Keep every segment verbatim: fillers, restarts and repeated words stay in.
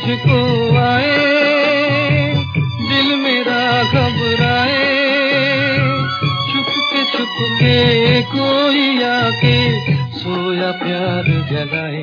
मुझको आए, दिल मेरा घबराए, छुपके छुपके कोई आके सोया प्यार जगाए।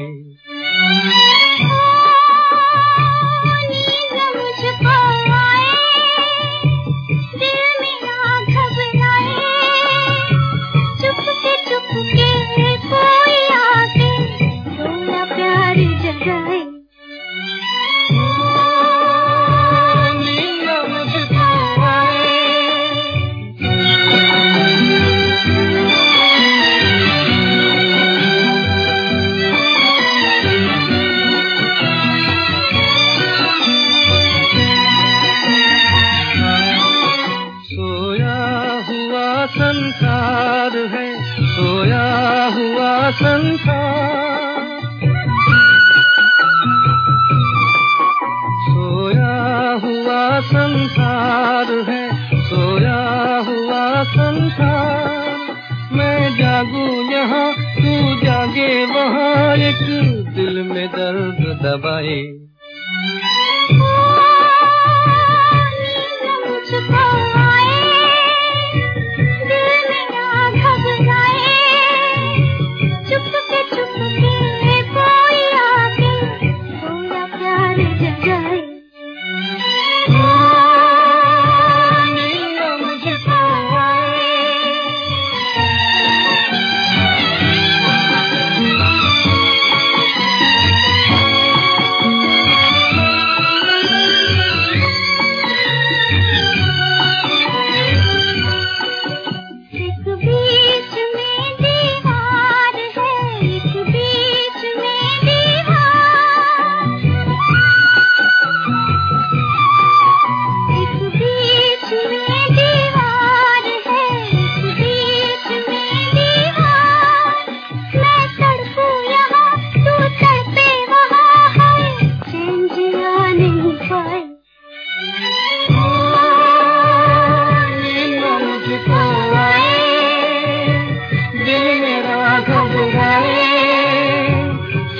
संसार है सोया हुआ संसार, सोया हुआ संसार है सोया हुआ संसार। मैं जागूं यहाँ तू जागे वहाँ, एक दिल में दर्द दबाए।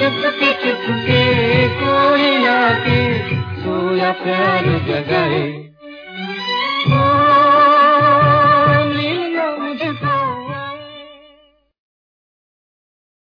चुपके चुपके कोई आके सोया प्यार जगाए।